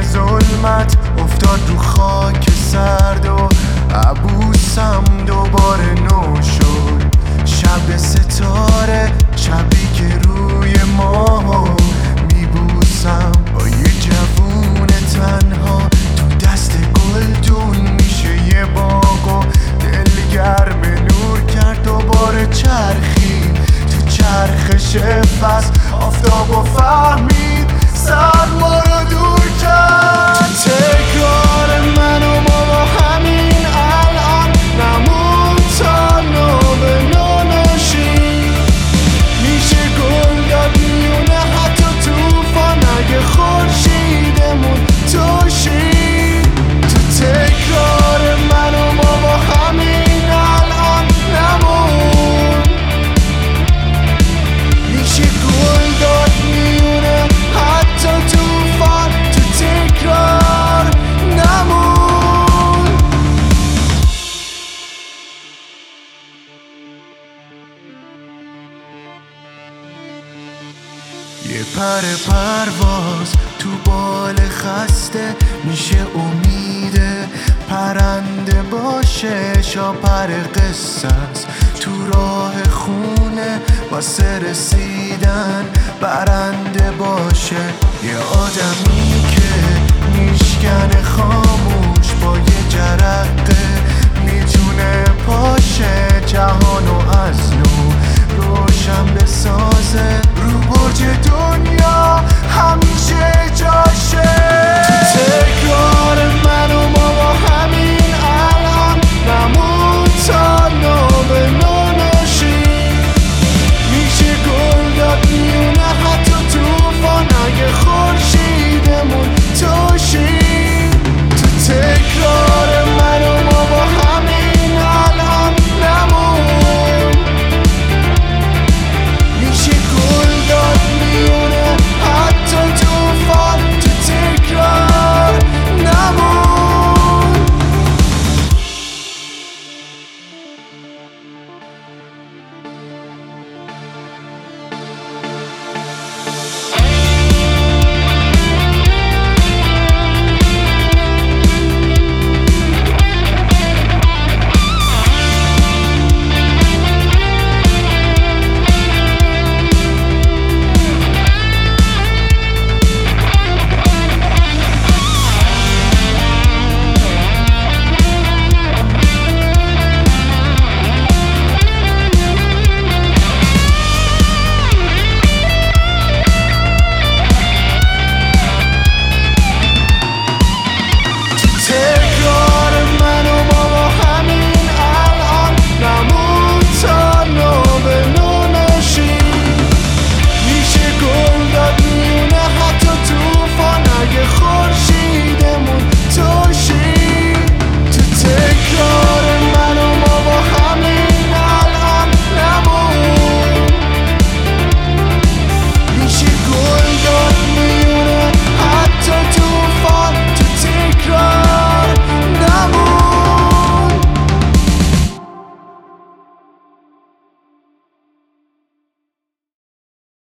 ظلمت افتاد رو خاک سرد و عبوسم دوباره نو شد. شب ستاره، شبی که روی ماهو میبوسم با یه جوون تنها تو دست گلدون میشه یه باغ و دلگرم نور کرد دوباره چرخید تو چرخش فصل آفتاب و فهمید سرما رو دور کرد. تکرار من و ما با همین الان نمون تا نو به نو نشی. میشه گل داد میونه حتی توفان اگه خورشیدمون توشی. تو تکرار من و ما با همین الان نمون. میشه گل داد میونه حتی توفان تو تکرار نمون. یه پرواز تو بال خسته میشه امیده پرنده باشه. شاپر قصه است تو راه خونه واسه رسیدن برنده باشه.